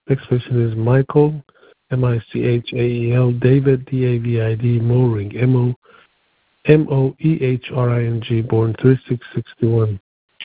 Next patient is Michael, Michael, David, David, Moehring, Moehring, born 3661.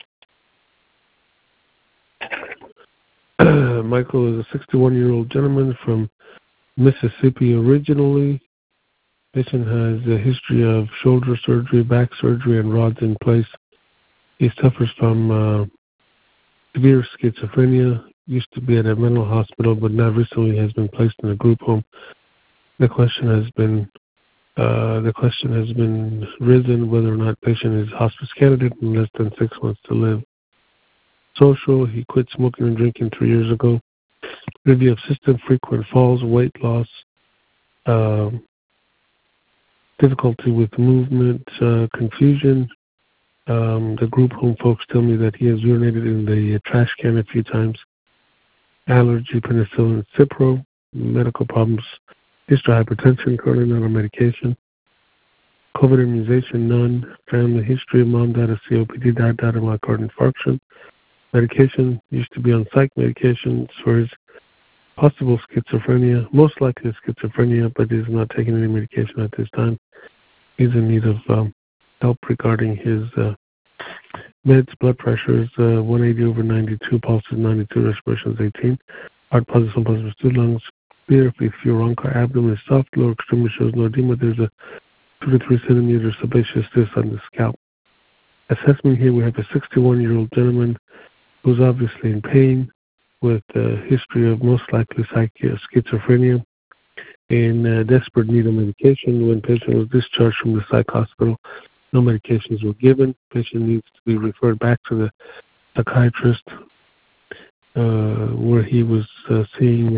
Michael is a 61-year-old gentleman from Mississippi originally. Patient has a history of shoulder surgery, back surgery, and rods in place. He suffers from severe schizophrenia. Used to be at a mental hospital, but now recently has been placed in a group home. The question has been risen whether or not patient is hospice candidate in less than 6 months to live. Social, he quit smoking and drinking 3 years ago. Review of system, frequent falls, weight loss, difficulty with movement, confusion. The group home folks tell me that he has urinated in the trash can a few times. Allergy, penicillin, Cipro, medical problems, history of hypertension, currently not on medication. COVID immunization, none. Family history, mom died of COPD, dad died of myocardial infarction. Medication, used to be on psych medications for his possible schizophrenia, most likely schizophrenia, but is not taking any medication at this time. He's in need of help regarding his meds. Blood pressure is 180/92, pulse is 92, respiration is 18, heart pulse is 2, lungs clear, fluoronca, abdomen is soft, lower extremity shows no edema. There's a 2 to 3 centimeter sebaceous cyst on the scalp. Assessment here, we have a 61-year-old gentleman who's obviously in pain with a history of most likely schizophrenia in desperate need of medication. When patient was discharged from the psych hospital, no medications were given. Patient needs to be referred back to the psychiatrist where he was seeing,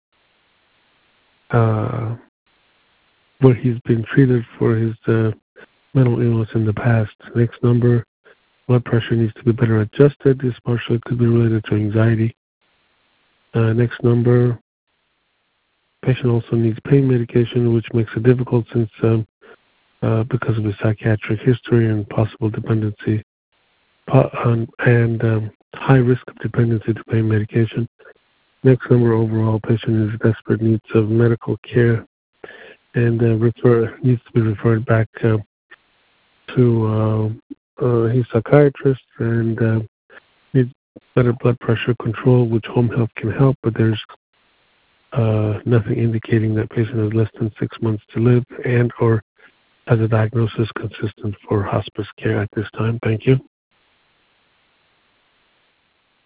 where he's been treated for his mental illness in the past. Next number, blood pressure needs to be better adjusted. This partially could be related to anxiety. Next number, patient also needs pain medication, which makes it difficult since because of his psychiatric history and possible dependency and high risk of dependency to pain medication. Next number, overall, patient is in desperate needs of medical care and needs to be referred back to his psychiatrist and needs better blood pressure control, which home health can help, but there's nothing indicating that patient has less than 6 months to live and or has a diagnosis consistent for hospice care at this time. Thank you.